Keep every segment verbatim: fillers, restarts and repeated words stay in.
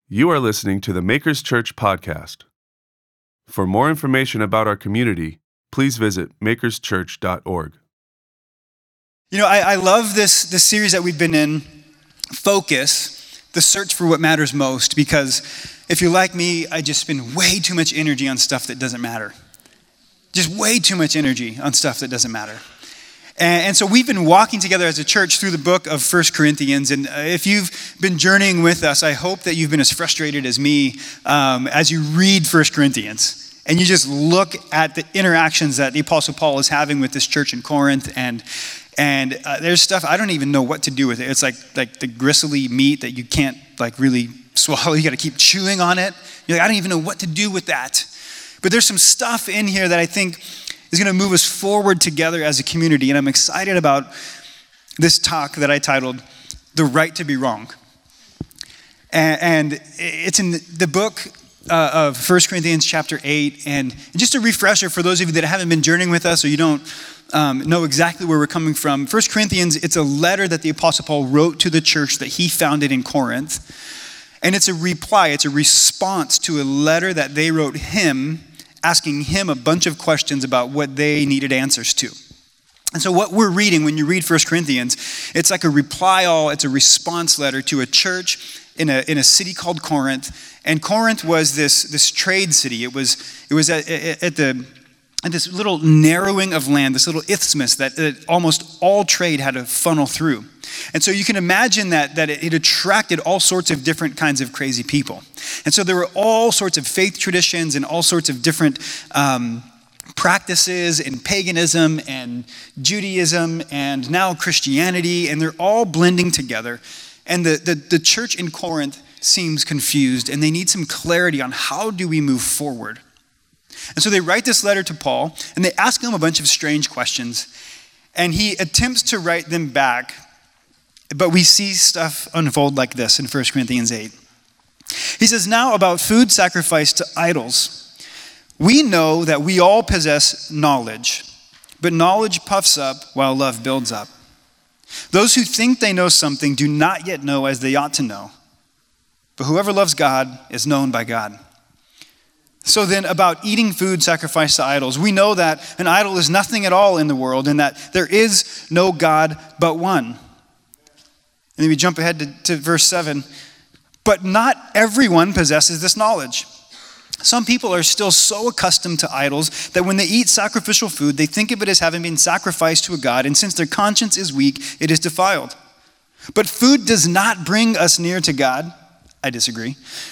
You are listening to the Makers Church podcast. For more information about our community, please visit makers church dot org. You know, I, I love this, this series that we've been in, Focus, the search for what matters most, because if you're like me, I just spend way too much energy on stuff that doesn't matter. Just way too much energy on stuff that doesn't matter. And, and so we've been walking together as a church through the book of First Corinthians, and if you've been journeying with us, I hope that you've been as frustrated as me um, as you read First Corinthians. And you just look at the interactions that the Apostle Paul is having with this church in Corinth, and and uh, there's stuff I don't even know what to do with it. It's like like the gristly meat that you can't like really swallow. You got to keep chewing on it. You're like, I don't even know what to do with that. But there's some stuff in here that I think is going to move us forward together as a community, and I'm excited about this talk that I titled "The Right to Be Wrong," and, and it's in the book Uh, of First Corinthians chapter eight, and just a refresher for those of you that haven't been journeying with us or you don't um, know exactly where we're coming from. First Corinthians, it's a letter that the Apostle Paul wrote to the church that he founded in Corinth, and it's a reply, it's a response to a letter that they wrote him, asking him a bunch of questions about what they needed answers to. And so what we're reading when you read First Corinthians, it's like a reply all, it's a response letter to a church in a in a city called Corinth. And Corinth was this this trade city. It was it was at, at the at this little narrowing of land, this little isthmus that, that almost all trade had to funnel through. And so you can imagine that that it, it attracted all sorts of different kinds of crazy people. And so there were all sorts of faith traditions and all sorts of different um, practices and paganism and Judaism and now Christianity, and they're all blending together. And the, the, the church in Corinth seems confused, and they need some clarity on how do we move forward. And so they write this letter to Paul, and they ask him a bunch of strange questions, and he attempts to write them back, but we see stuff unfold like this in First Corinthians eight. He says, "Now about food sacrificed to idols, we know that we all possess knowledge, but knowledge puffs up while love builds up. Those who think they know something do not yet know as they ought to know. But whoever loves God is known by God. So then about eating food sacrificed to idols, we know that an idol is nothing at all in the world and that there is no God but one." And then we jump ahead to, to verse seven. "But not everyone possesses this knowledge. Some people are still so accustomed to idols that when they eat sacrificial food, they think of it as having been sacrificed to a god, and since their conscience is weak, it is defiled. But food does not bring us near to God." I disagree.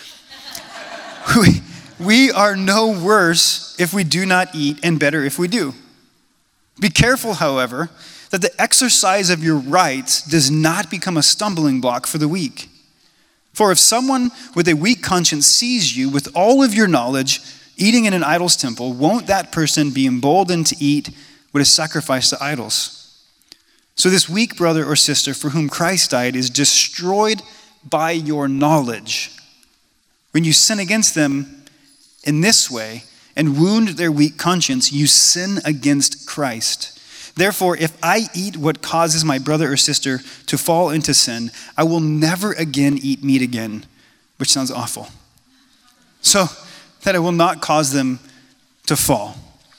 we, we are no worse if we do not eat, and better if we do. Be careful, however, that the exercise of your rights does not become a stumbling block for the weak. For if someone with a weak conscience sees you with all of your knowledge eating in an idol's temple, won't that person be emboldened to eat what is sacrificed to idols? So this weak brother or sister for whom Christ died is destroyed by your knowledge. When you sin against them in this way and wound their weak conscience, you sin against Christ. Therefore, if I eat what causes my brother or sister to fall into sin, I will never again eat meat again," which sounds awful. "So that I will not cause them to fall."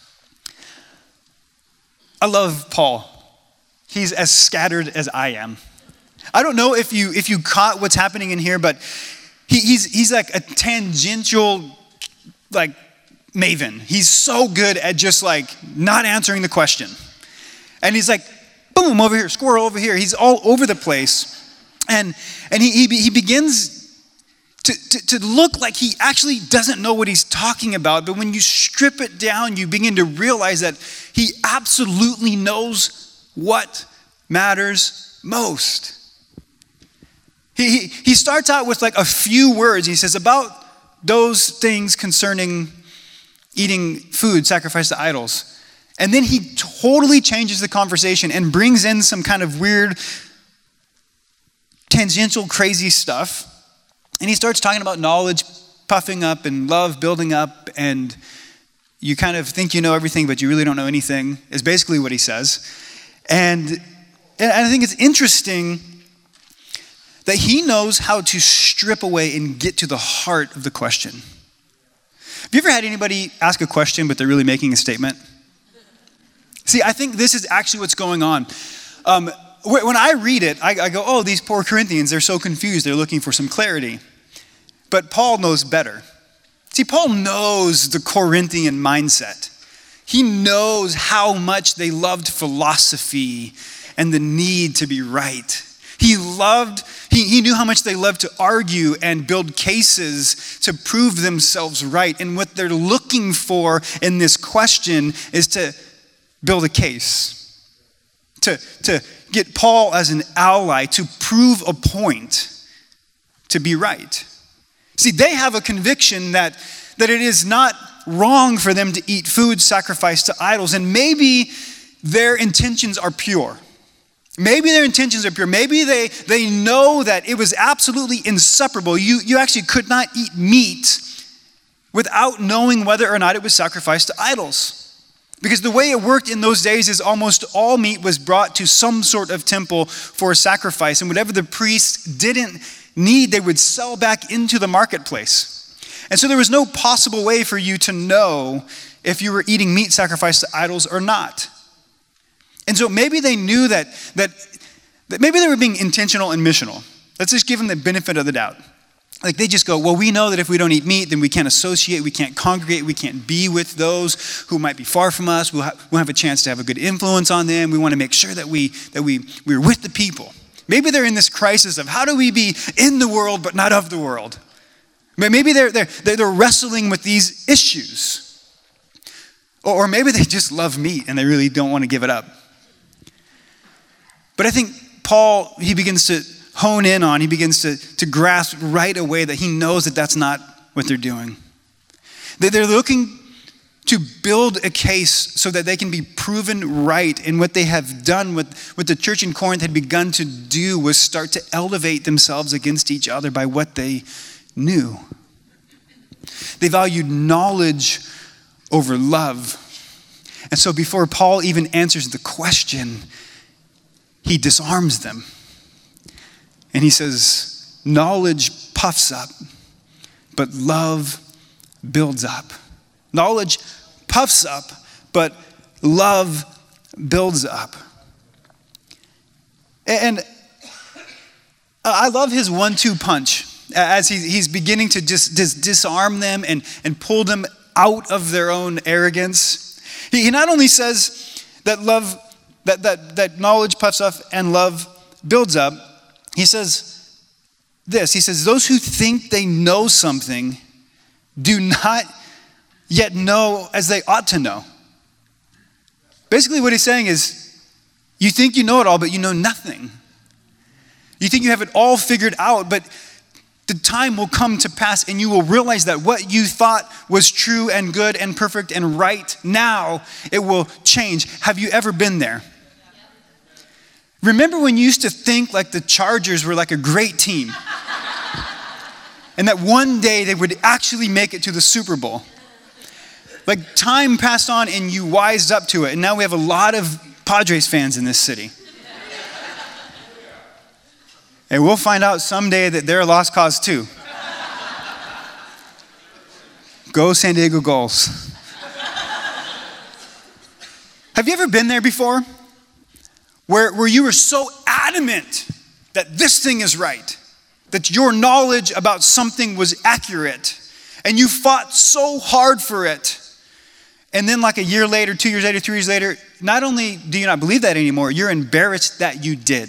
I love Paul. He's as scattered as I am. I don't know if you if you caught what's happening in here, but he, he's he's like a tangential like maven. He's so good at just like not answering the question. And he's like, boom, over here, squirrel over here. He's all over the place. And and he he, he begins to, to, to look like he actually doesn't know what he's talking about. But when you strip it down, you begin to realize that he absolutely knows what matters most. He, he, he starts out with like a few words. He says, about those things concerning eating food sacrificed to idols. And then he totally changes the conversation and brings in some kind of weird, tangential, crazy stuff. And he starts talking about knowledge puffing up and love building up, and you kind of think you know everything, but you really don't know anything, is basically what he says. And, and I think it's interesting that he knows how to strip away and get to the heart of the question. Have you ever had anybody ask a question, but they're really making a statement? See, I think this is actually what's going on. Um, when I read it, I, I go, oh, these poor Corinthians, they're so confused. They're looking for some clarity. But Paul knows better. See, Paul knows the Corinthian mindset. He knows how much they loved philosophy and the need to be right. He loved, he, he knew how much they loved to argue and build cases to prove themselves right. And what they're looking for in this question is to build a case, to, to get Paul as an ally, to prove a point, to be right. See, they have a conviction that, that it is not wrong for them to eat food sacrificed to idols, and maybe their intentions are pure. Maybe their intentions are pure. Maybe they, they know that it was absolutely inseparable. You, you actually could not eat meat without knowing whether or not it was sacrificed to idols. Because the way it worked in those days is almost all meat was brought to some sort of temple for a sacrifice, and whatever the priests didn't need, they would sell back into the marketplace. And so there was no possible way for you to know if you were eating meat sacrificed to idols or not. And so maybe they knew that, that, that maybe they were being intentional and missional. Let's just give them the benefit of the doubt. Like they just go, well, we know that if we don't eat meat, then we can't associate, we can't congregate, we can't be with those who might be far from us. We'll, ha- we'll have a chance to have a good influence on them. We want to make sure that, we, that we, we're with the people. Maybe they're in this crisis of how do we be in the world but not of the world? Maybe they're, they're, they're wrestling with these issues. Or, or maybe they just love meat and they really don't want to give it up. But I think Paul, he begins to hone in on, he begins to, to grasp right away that he knows that that's not what they're doing. That they're looking to build a case so that they can be proven right. And what they have done, what, what the church in Corinth had begun to do was start to elevate themselves against each other by what they knew. They valued knowledge over love. And so before Paul even answers the question, he disarms them. And he says, knowledge puffs up, but love builds up. Knowledge puffs up, but love builds up. And I love his one two punch as he's beginning to just disarm them and, and pull them out of their own arrogance. He not only says that love That, that, that knowledge puffs up and love builds up. He says this, he says, those who think they know something do not yet know as they ought to know. Basically what he's saying is, you think you know it all, but you know nothing. You think you have it all figured out, but the time will come to pass and you will realize that what you thought was true and good and perfect and right now, it will change. Have you ever been there? Remember when you used to think like the Chargers were like a great team and that one day they would actually make it to the Super Bowl? Like time passed on and you wised up to it, and now we have a lot of Padres fans in this city. And we'll find out someday that they're a lost cause too. Go San Diego Gulls. Have you ever been there before? Where, where you were so adamant that this thing is right, that your knowledge about something was accurate, and you fought so hard for it. And then like a year later, two years later, three years later, not only do you not believe that anymore, you're embarrassed that you did.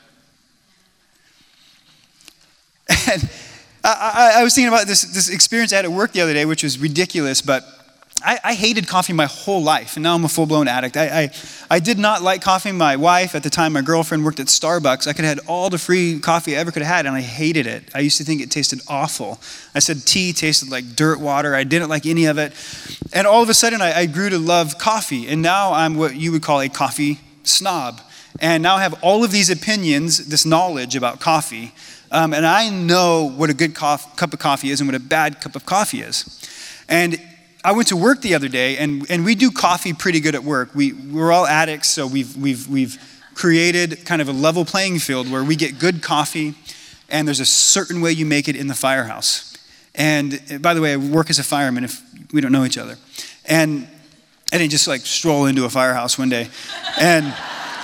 And I, I, I was thinking about this, this experience I had at work the other day, which was ridiculous, but I, I hated coffee my whole life, and now I'm a full-blown addict. I, I I did not like coffee. My wife, at the time, my girlfriend, worked at Starbucks. I could have had all the free coffee I ever could have had, and I hated it. I used to think it tasted awful. I said tea tasted like dirt water. I didn't like any of it. And all of a sudden, I, I grew to love coffee, and now I'm what you would call a coffee snob. And now I have all of these opinions, this knowledge about coffee, um, and I know what a good cof- cup of coffee is and what a bad cup of coffee is. And I went to work the other day, and, and we do coffee pretty good at work. We, we're all addicts, so we've, we've, we've created kind of a level playing field where we get good coffee, and there's a certain way you make it in the firehouse. And by the way, I work as a fireman if we don't know each other. And I didn't just like stroll into a firehouse one day. And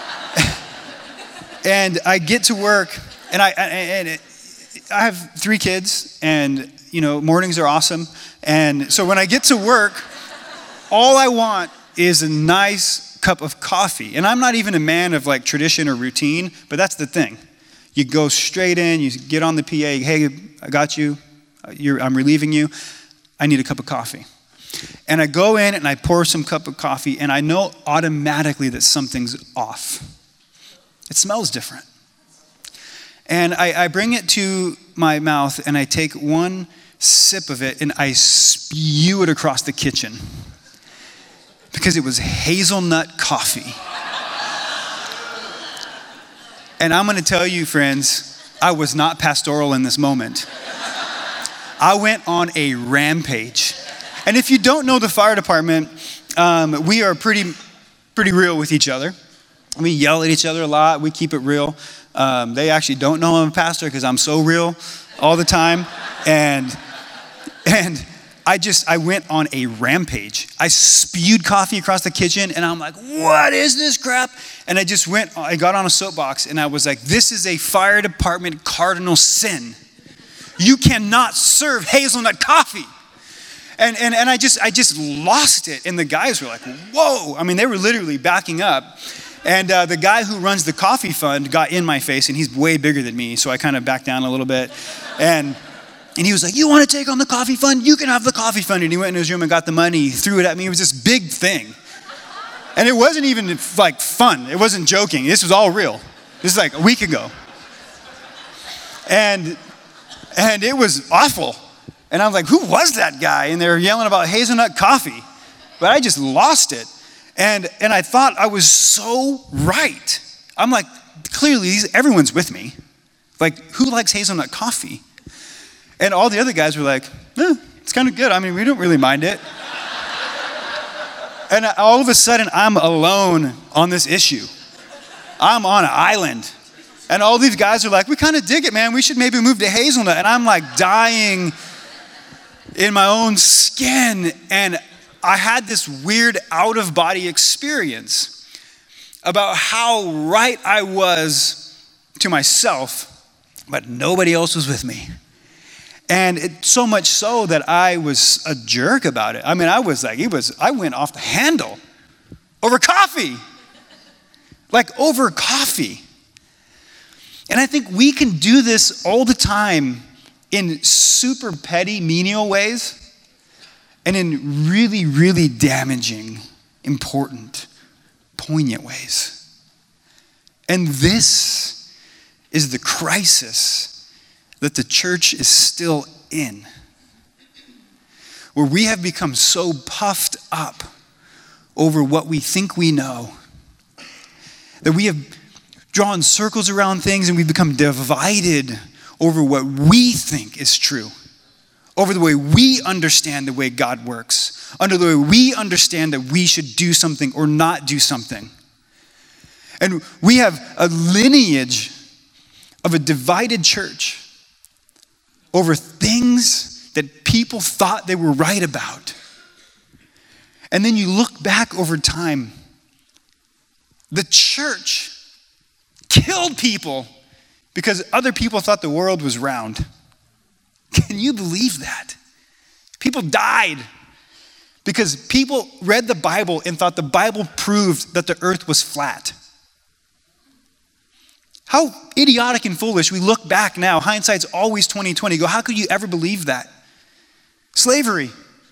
and I get to work, and I and it, I have three kids, and you know, mornings are awesome. And so when I get to work, all I want is a nice cup of coffee. And I'm not even a man of like tradition or routine, but that's the thing. You go straight in, you get on the P A, hey, I got you, You're, I'm relieving you, I need a cup of coffee. And I go in and I pour some cup of coffee, and I know automatically that something's off. It smells different. And I, I bring it to my mouth, and I take one sip of it, and I spew it across the kitchen. Because it was hazelnut coffee. And I'm going to tell you, friends, I was not pastoral in this moment. I went on a rampage. And if you don't know the fire department, um, we are pretty, pretty real with each other. We yell at each other a lot. We keep it real. Um, they actually don't know I'm a pastor because I'm so real all the time. And and I just, I went on a rampage. I spewed coffee across the kitchen, and I'm like, what is this crap? And I just went, I got on a soapbox, and I was like, this is a fire department cardinal sin. You cannot serve hazelnut coffee. And and and I just I just lost it. And the guys were like, whoa. I mean, they were literally backing up. And uh, the guy who runs the coffee fund got in my face, and he's way bigger than me, so I kind of backed down a little bit. And and he was like, you want to take on the coffee fund? You can have the coffee fund. And he went in his room and got the money. He threw it at me. It was this big thing. And it wasn't even like fun. It wasn't joking. This was all real. This is like a week ago. And and it was awful. And I was like, who was that guy? And they were yelling about hazelnut coffee. But I just lost it. And and I thought I was so right. I'm like, clearly everyone's with me. Like, who likes hazelnut coffee? And all the other guys were like, eh, it's kind of good. I mean, we don't really mind it. And all of a sudden, I'm alone on this issue. I'm on an island. And all these guys are like, we kind of dig it, man. We should maybe move to hazelnut. And I'm like dying in my own skin. And I had this weird out-of-body experience about how right I was to myself, but nobody else was with me. And it, so much so that I was a jerk about it. I mean, I was like, it was, I went off the handle over coffee. Like over coffee. And I think we can do this all the time in super petty, menial ways, and in really, really damaging, important, poignant ways. And this is the crisis that the church is still in, where we have become so puffed up over what we think we know, that we have drawn circles around things, and we've become divided over what we think is true, over the way we understand the way God works, under the way we understand that we should do something or not do something. And we have a lineage of a divided church over things that people thought they were right about. And then you look back over time, the church killed people because other people thought the world was round. Can you believe that? People died because people read the Bible and thought the Bible proved that the earth was flat. How idiotic and foolish. We look back now. Hindsight's always twenty twenty. Go, how could you ever believe that? Slavery.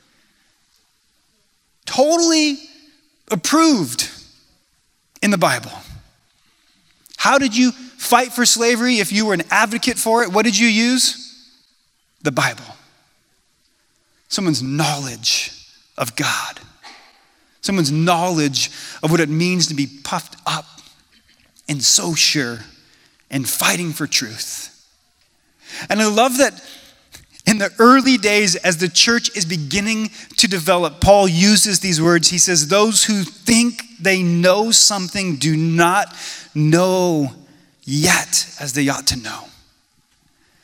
Totally approved in the Bible. How did you fight for slavery if you were an advocate for it? What did you use? The Bible. Someone's knowledge of God. Someone's knowledge of what it means to be puffed up and so sure and fighting for truth. And I love that in the early days, as the church is beginning to develop, Paul uses these words. He says, those who think they know something do not know yet as they ought to know.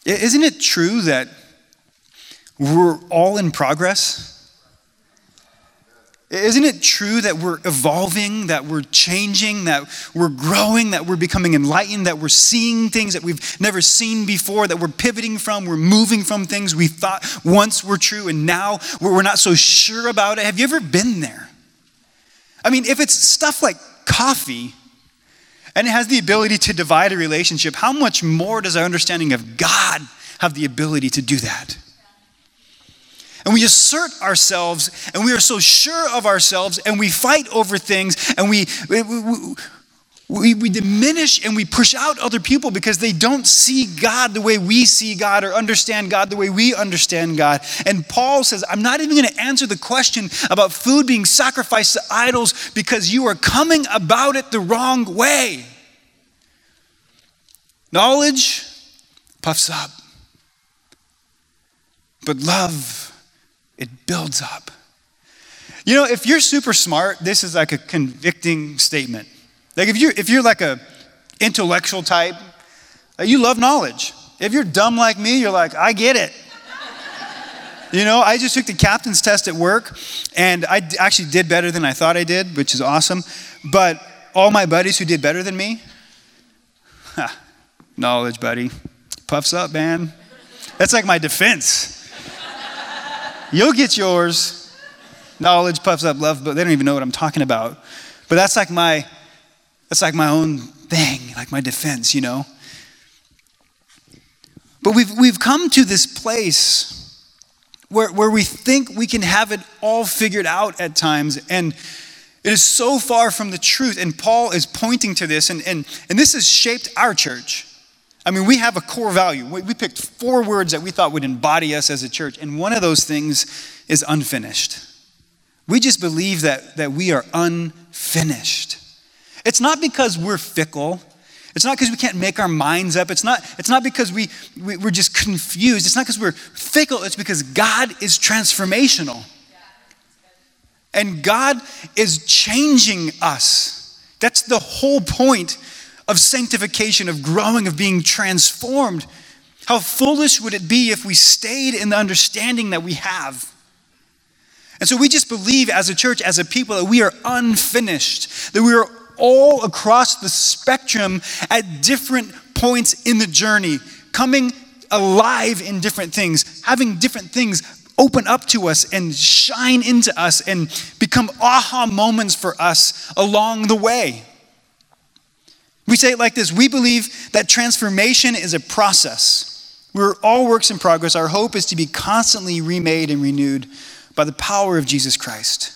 Isn't it true that we're all in progress? Isn't it true that we're evolving, that we're changing, that we're growing, that we're becoming enlightened, that we're seeing things that we've never seen before, that we're pivoting from, we're moving from things we thought once were true and now we're not so sure about it? Have you ever been there? I mean, if it's stuff like coffee and it has the ability to divide a relationship, how much more does our understanding of God have the ability to do that? And we assert ourselves, and we are so sure of ourselves, and we fight over things, and we, we, we, we diminish and we push out other people because they don't see God the way we see God or understand God the way we understand God. And Paul says, I'm not even going to answer the question about food being sacrificed to idols because you are coming about it the wrong way. Knowledge puffs up, but love, it builds up. You know, if you're super smart, this is like a convicting statement. Like if you're if you're like a intellectual type, you love knowledge. If you're dumb like me, you're like, I get it. You know, I just took the captain's test at work, and I actually did better than I thought I did, which is awesome. But all my buddies who did better than me, ha, knowledge, buddy, puffs up, man. That's like my defense. You'll get yours. Knowledge puffs up love, but they don't even know what I'm talking about. But that's like my, that's like my own thing, like my defense, you know. But we've we've come to this place where where we think we can have it all figured out at times, and it is so far from the truth. And Paul is pointing to this, and and and this has shaped our church. I mean, we have a core value. We picked four words that we thought would embody us as a church, and one of those things is unfinished. We just believe that, that we are unfinished. It's not because we're fickle. It's not because we can't make our minds up. It's not, it's not because we, we, we're just confused. It's not because we're fickle. It's because God is transformational. And God is changing us. That's the whole point of sanctification, of growing, of being transformed. How foolish would it be if we stayed in the understanding that we have? And so we just believe as a church, as a people, that we are unfinished, that we are all across the spectrum at different points in the journey, coming alive in different things, having different things open up to us and shine into us and become aha moments for us along the way. We say it like this: we believe that transformation is a process. We're all works in progress. Our hope is to be constantly remade and renewed by the power of Jesus Christ.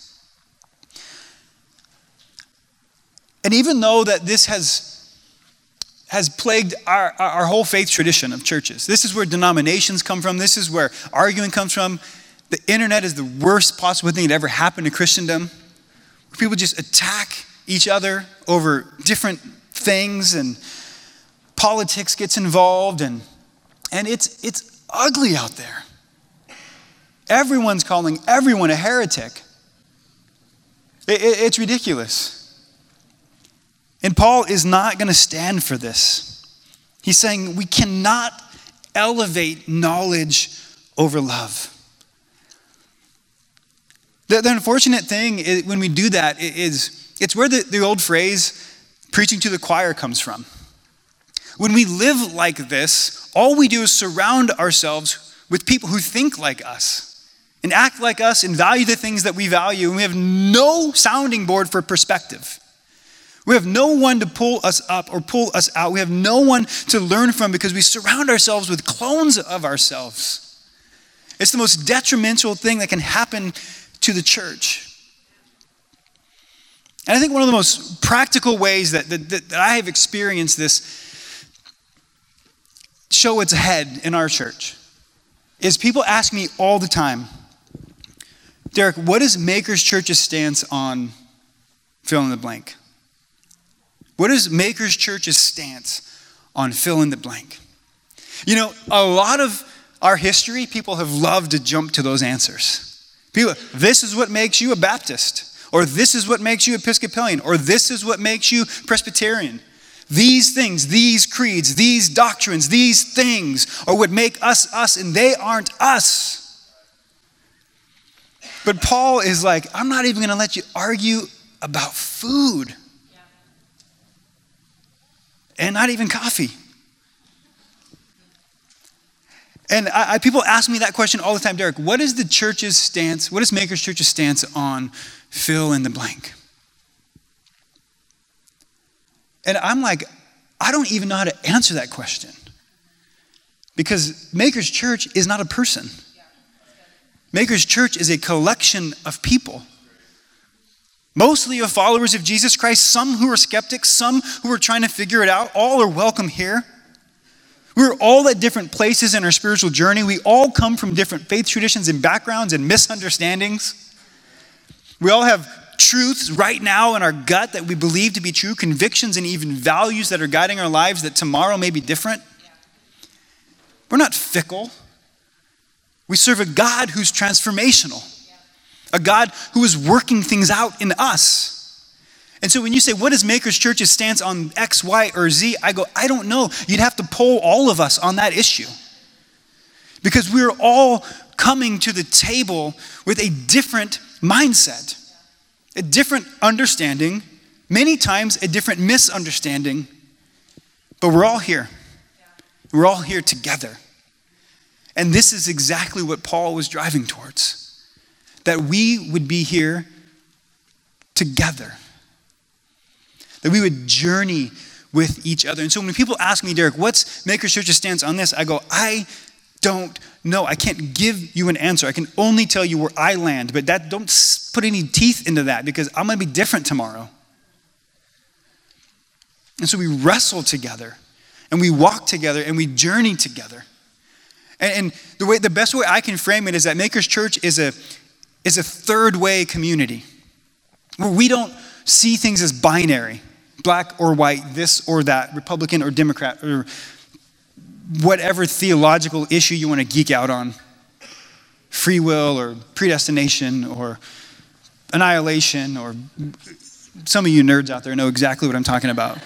And even though that this has, has plagued our, our whole faith tradition of churches, this is where denominations come from, this is where arguing comes from. The internet is the worst possible thing that ever happened to Christendom, where people just attack each other over different things, and politics gets involved, and and it's it's ugly out there. Everyone's calling everyone a heretic. It, it, it's ridiculous. And Paul is not going to stand for this. He's saying we cannot elevate knowledge over love. The, the unfortunate thing is, when we do that, is it's where the, the old phrase, preaching to the choir, comes from. When we live like this, all we do is surround ourselves with people who think like us and act like us and value the things that we value, and we have no sounding board for perspective. We have no one to pull us up or pull us out. We have no one to learn from because we surround ourselves with clones of ourselves. It's the most detrimental thing that can happen to the church. And I think one of the most practical ways that, that, that I have experienced this show its head in our church is people ask me all the time, Derek, what is Makers Church's stance on fill in the blank? What is Makers Church's stance on fill in the blank? You know, a lot of our history, people have loved to jump to those answers. People, this is what makes you a Baptist. Or this is what makes you Episcopalian, or this is what makes you Presbyterian. These things, these creeds, these doctrines, these things are what make us us, and they aren't us. But Paul is like, I'm not even going to let you argue about food. Yeah. And not even coffee. And I, I, people ask me that question all the time, Derek, what is the church's stance, what is Maker's Church's stance on fill in the blank? And I'm like, I don't even know how to answer that question. Because Maker's Church is not a person. Maker's Church is a collection of people. Mostly of followers of Jesus Christ, some who are skeptics, some who are trying to figure it out. All are welcome here. We're all at different places in our spiritual journey. We all come from different faith traditions and backgrounds and misunderstandings. We all have truths right now in our gut that we believe to be true, convictions and even values that are guiding our lives that tomorrow may be different. We're not fickle. We serve a God who's transformational, a God who is working things out in us. And so when you say, what is Maker's Church's stance on X, Y, or Z? I go, I don't know. You'd have to poll all of us on that issue. Because we're all coming to the table with a different mindset, a different understanding, many times a different misunderstanding, but we're all here. We're all here together. And this is exactly what Paul was driving towards, that we would be here together, that we would journey with each other. And so when people ask me, Derek, what's Maker's Church's stance on this? I go, I don't know. I can't give you an answer. I can only tell you where I land, but that don't put any teeth into that because I'm going to be different tomorrow. And so we wrestle together and we walk together and we journey together. And, and the way, the best way I can frame it is that Maker's Church is a, is a third way community where we don't see things as binary, black or white, this or that, Republican or Democrat, or whatever theological issue you want to geek out on, free will or predestination or annihilation, or some of you nerds out there know exactly what I'm talking about.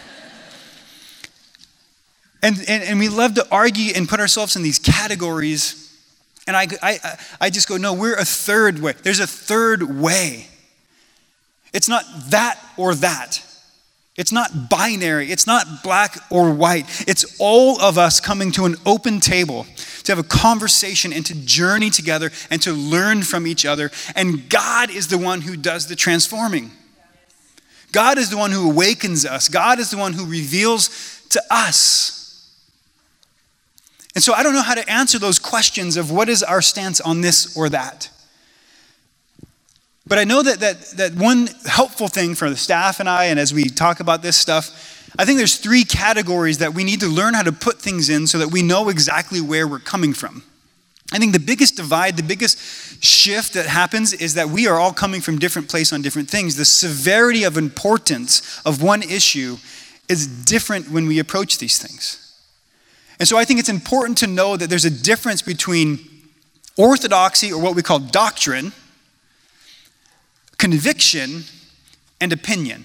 And, and, and we love to argue and put ourselves in these categories. And I, I, I just go, no, we're a third way. There's a third way. It's not that or that. It's not binary. It's not black or white. It's all of us coming to an open table to have a conversation and to journey together and to learn from each other. And God is the one who does the transforming. God is the one who awakens us. God is the one who reveals to us. And so I don't know how to answer those questions of what is our stance on this or that. But I know that, that that one helpful thing for the staff and I, and as we talk about this stuff, I think there's three categories that we need to learn how to put things in so that we know exactly where we're coming from. I think the biggest divide, the biggest shift that happens is that we are all coming from different places on different things. The severity of importance of one issue is different when we approach these things. And so I think it's important to know that there's a difference between orthodoxy, or what we call doctrine, conviction, and opinion.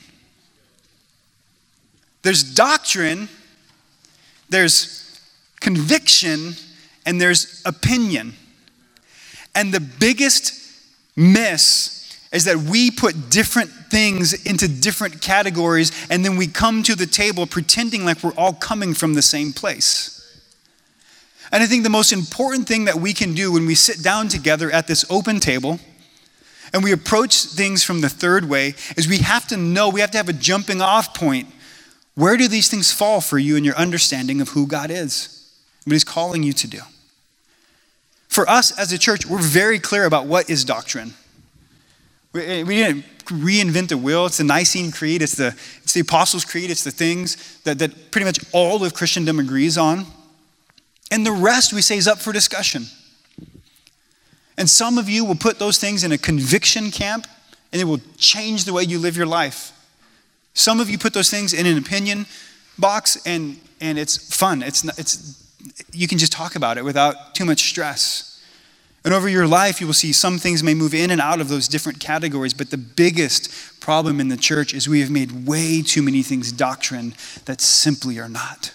There's doctrine, there's conviction, and there's opinion. And the biggest miss is that we put different things into different categories, and then we come to the table pretending like we're all coming from the same place. And I think the most important thing that we can do when we sit down together at this open table and we approach things from the third way is we have to know, we have to have a jumping off point. Where do these things fall for you in your understanding of who God is, what He's calling you to do? For us as a church, we're very clear about what is doctrine. We, we didn't reinvent the wheel. It's the Nicene Creed. It's the, it's the Apostles' Creed. It's the things that, that pretty much all of Christendom agrees on. And the rest we say is up for discussion. And some of you will put those things in a conviction camp and it will change the way you live your life. Some of you put those things in an opinion box and, and it's fun. It's, not, it's, you can just talk about it without too much stress. And over your life, you will see some things may move in and out of those different categories, but the biggest problem in the church is we have made way too many things doctrine that simply are not.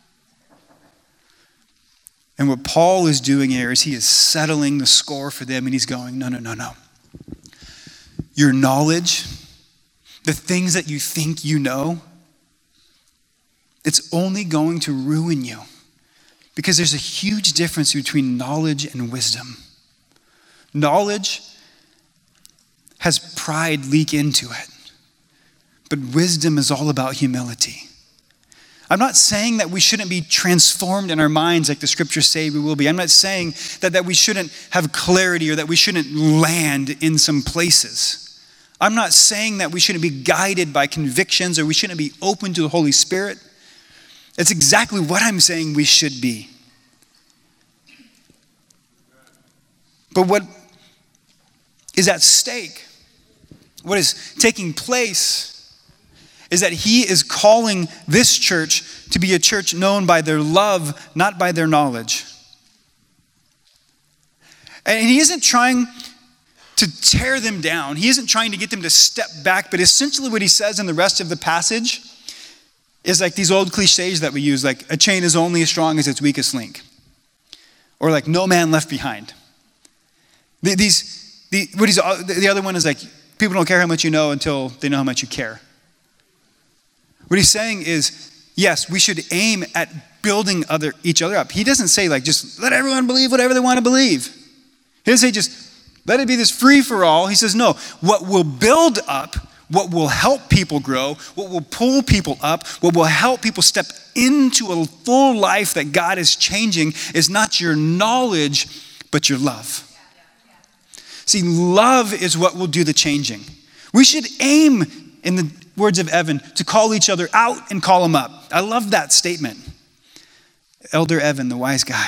And what Paul is doing here is he is settling the score for them, and he's going, no, no, no, no. Your knowledge, the things that you think you know, it's only going to ruin you, because there's a huge difference between knowledge and wisdom. Knowledge has pride leak into it, but wisdom is all about humility. I'm not saying that we shouldn't be transformed in our minds like the scriptures say we will be. I'm not saying that, that we shouldn't have clarity or that we shouldn't land in some places. I'm not saying that we shouldn't be guided by convictions or we shouldn't be open to the Holy Spirit. That's exactly what I'm saying we should be. But what is at stake, what is taking place, is that he is calling this church to be a church known by their love, not by their knowledge. And he isn't trying to tear them down. He isn't trying to get them to step back, but essentially what he says in the rest of the passage is like these old cliches that we use, like a chain is only as strong as its weakest link. Or like no man left behind. These The, what he's, the other one is like, people don't care how much you know until they know how much you care. What he's saying is, yes, we should aim at building other each other up. He doesn't say like, just let everyone believe whatever they want to believe. He doesn't say just let it be this free for all. He says, no, what will build up, what will help people grow, what will pull people up, what will help people step into a full life that God is changing is not your knowledge, but your love. See, love is what will do the changing. We should aim, in the words of Evan, to call each other out and call them up. I love that statement. Elder Evan, the wise guy.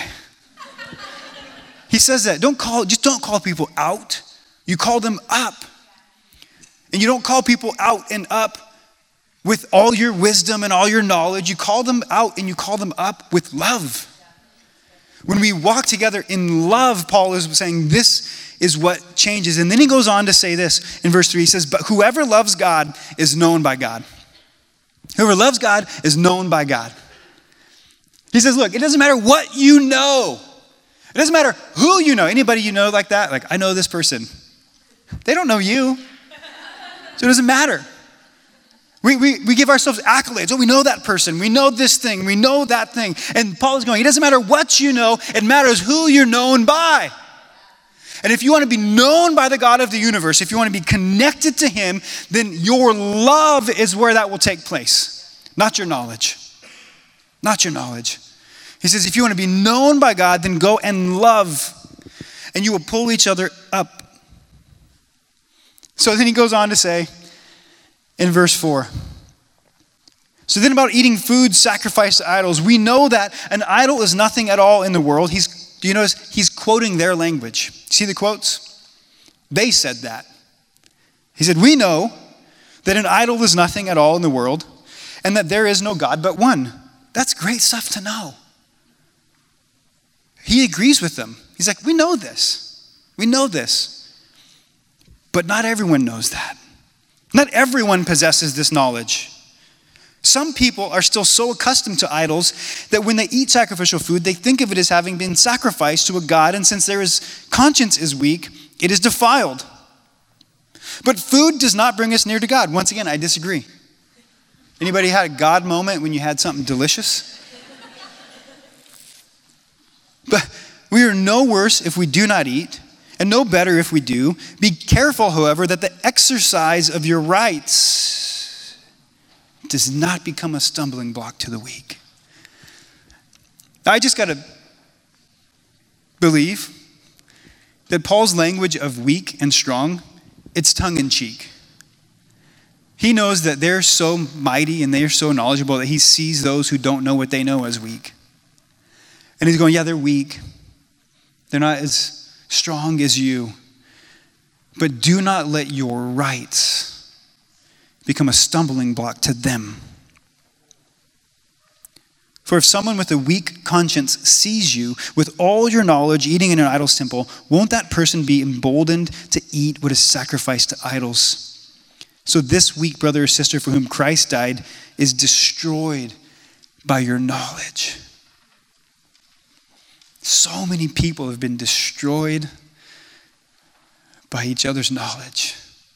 He says that. Don't call, just don't call people out. You call them up. And you don't call people out and up with all your wisdom and all your knowledge. You call them out and you call them up with love. When we walk together in love, Paul is saying this is what changes. And then he goes on to say this in verse three. He says, but whoever loves God is known by God. Whoever loves God is known by God. He says, look, it doesn't matter what you know. It doesn't matter who you know. Anybody you know like that? Like, I know this person. They don't know you. So it doesn't matter. We, we, we give ourselves accolades. Oh, we know that person. We know this thing. We know that thing. And Paul is going, it doesn't matter what you know. It matters who you're known by. And if you want to be known by the God of the universe, if you want to be connected to him, then your love is where that will take place. Not your knowledge. Not your knowledge. He says, if you want to be known by God, then go and love. And you will pull each other up. So then he goes on to say in verse four. So then about eating food sacrificed to idols, we know that an idol is nothing at all in the world. He's Do you notice? He's quoting their language. See the quotes? They said that. He said, we know that an idol is nothing at all in the world and that there is no God but one. That's great stuff to know. He agrees with them. He's like, we know this. We know this. But not everyone knows that. Not everyone possesses this knowledge. Some people are still so accustomed to idols that when they eat sacrificial food, they think of it as having been sacrificed to a god, and since their conscience is weak, it is defiled. But food does not bring us near to God. Once again, I disagree. Anybody had a God moment when you had something delicious? But we are no worse if we do not eat, and no better if we do. Be careful, however, that the exercise of your rights does not become a stumbling block to the weak. I just got to believe that Paul's language of weak and strong, it's tongue-in-cheek. He knows that they're so mighty and they're so knowledgeable that he sees those who don't know what they know as weak. And he's going, yeah, they're weak. They're not as strong as you. But do not let your rights become a stumbling block to them. For if someone with a weak conscience sees you with all your knowledge eating in an idol's temple, won't that person be emboldened to eat what is sacrificed to idols? So this weak brother or sister for whom Christ died is destroyed by your knowledge. So many people have been destroyed by each other's knowledge.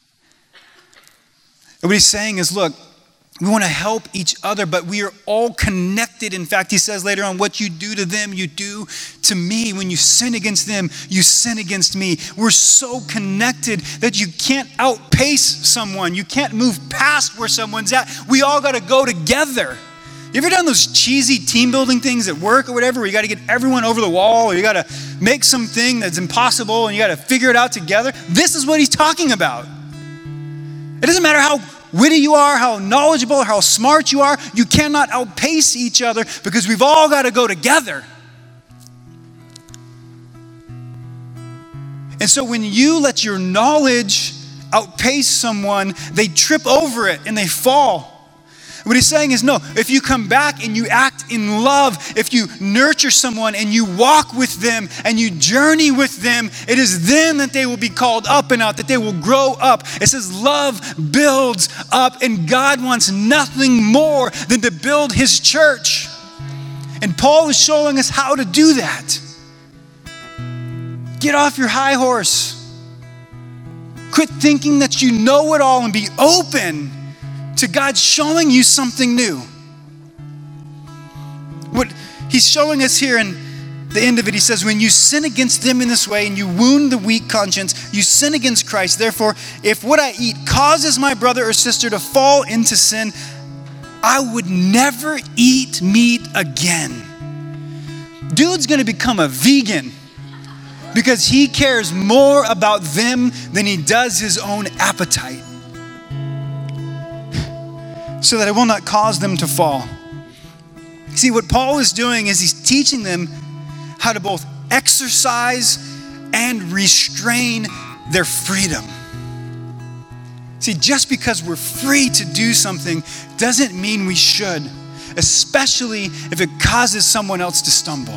And what he's saying is, look, we want to help each other, but we are all connected. In fact, he says later on, what you do to them, you do to me. When you sin against them, you sin against me. We're so connected that you can't outpace someone. You can't move past where someone's at. We all got to go together. You ever done those cheesy team building things at work or whatever, where you got to get everyone over the wall, or you got to make something that's impossible and you got to figure it out together? This is what he's talking about. It doesn't matter how witty you are, how knowledgeable, how smart you are, you cannot outpace each other because we've all got to go together. And so when you let your knowledge outpace someone, they trip over it and they fall. What he's saying is, no, if you come back and you act in love, if you nurture someone and you walk with them and you journey with them, it is then that they will be called up and out, that they will grow up. It says love builds up, and God wants nothing more than to build his church. And Paul is showing us how to do that. Get off your high horse. Quit thinking that you know it all and be open to God showing you something new. What he's showing us here in the end of it, he says, when you sin against them in this way and you wound the weak conscience, you sin against Christ. Therefore, if what I eat causes my brother or sister to fall into sin, I would never eat meat again. Dude's going to become a vegan because he cares more about them than he does his own appetite, so that it will not cause them to fall. See, what Paul is doing is he's teaching them how to both exercise and restrain their freedom. See, just because we're free to do something doesn't mean we should, especially if it causes someone else to stumble.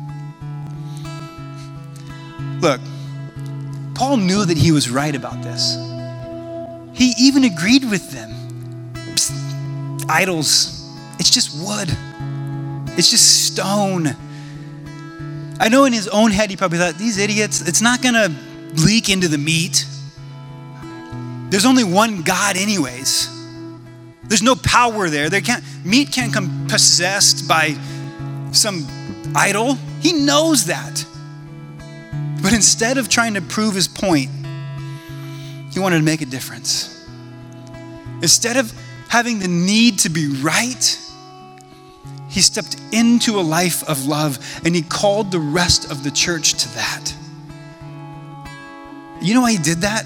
Look, Paul knew that he was right about this. He even agreed with them. Idols, it's just wood. It's just stone. I know in his own head he probably thought, these idiots, it's not going to leak into the meat. There's only one God anyways. There's no power there. There can't, meat can't come possessed by some idol. He knows that. But instead of trying to prove his point, he wanted to make a difference. Instead of having the need to be right, he stepped into a life of love and he called the rest of the church to that. You know why he did that?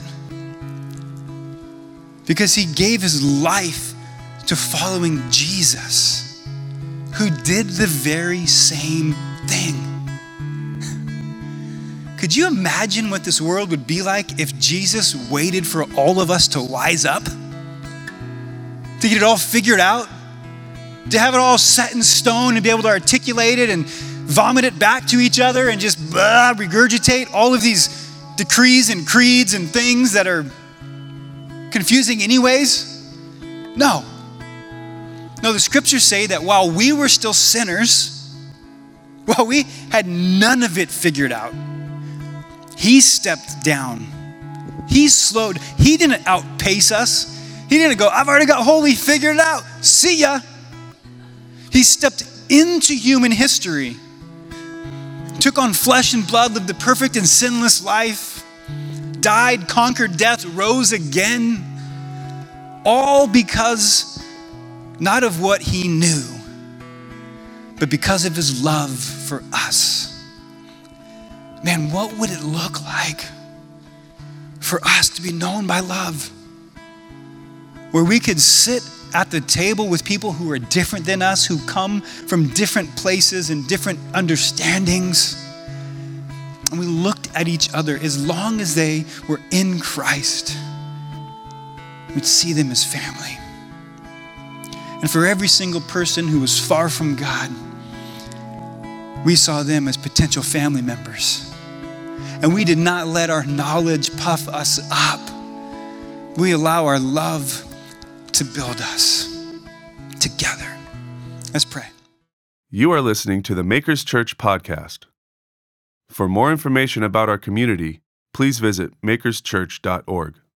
Because he gave his life to following Jesus, who did the very same thing. Could you imagine what this world would be like if Jesus waited for all of us to wise up? To get it all figured out, to have it all set in stone and be able to articulate it and vomit it back to each other and just blah, regurgitate all of these decrees and creeds and things that are confusing anyways? No. No, the scriptures say that while we were still sinners, while we had none of it figured out, he stepped down. He slowed. He didn't outpace us. He didn't go, I've already got holy figured out. See ya. He stepped into human history, took on flesh and blood, lived a perfect and sinless life, died, conquered death, rose again, all because not of what he knew, but because of his love for us. Man, what would it look like for us to be known by love? Where we could sit at the table with people who are different than us, who come from different places and different understandings. And we looked at each other as long as they were in Christ. We'd see them as family. And for every single person who was far from God, We saw them as potential family members. And we did not let our knowledge puff us up. We allow our love to build us together. Let's pray. You are listening to the Makers Church podcast. For more information about our community, please visit makers church dot org.